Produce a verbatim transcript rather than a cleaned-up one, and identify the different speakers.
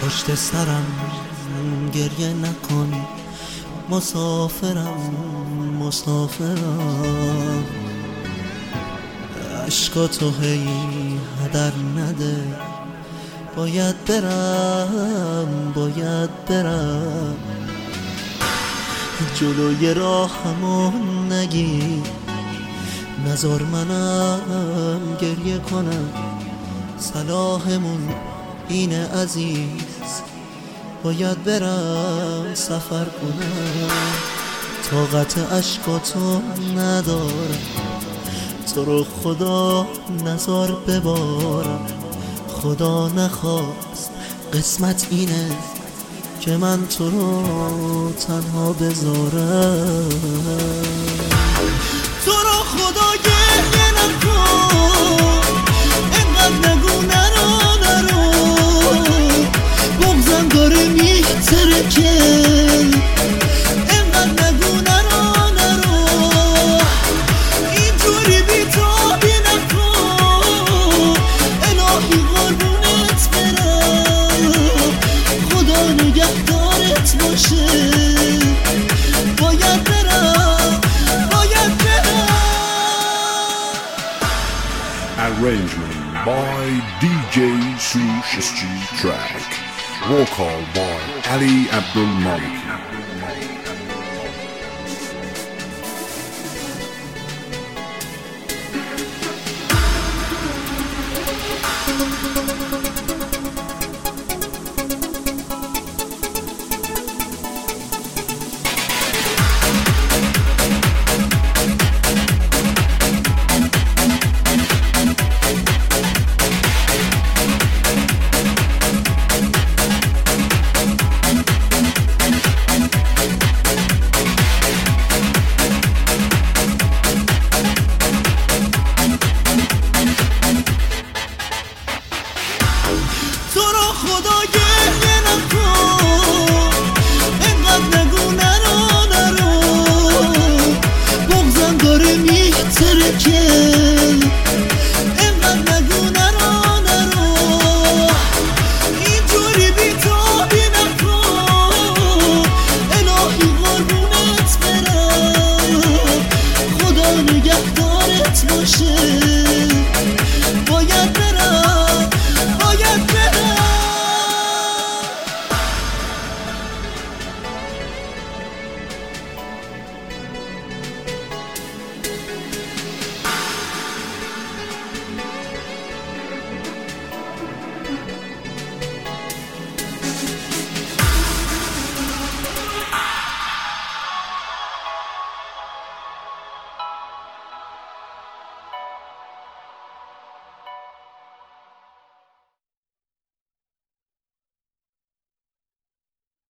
Speaker 1: پشت سرم گریه نکن، مسافرم مسافرم. عشقاتو هی هدر نده، باید برم باید برم. جلوی راهمو نگی، نذار منم گریه کنم. صلاحمون اینه عزیز، باید برم سفر کنم. طاقت عشقاتو ندارم، تو رو خدا نذار ببارم. خدا نخواست قسمت اینه که من تو رو تنها بذارم. تو رو خدا گریه نکن، اینقدر نگو نرو نرو. بغضم داره میترکه، اینقدر نگو نرو نرو. اینجوری بی‌تابی نکن، الهی قربونت برم. خدا نگهدارت باشه، باید برم باید برم.
Speaker 2: Arrangement by دی جی Sush Street Track. Vocal by Ali Abdul Malik.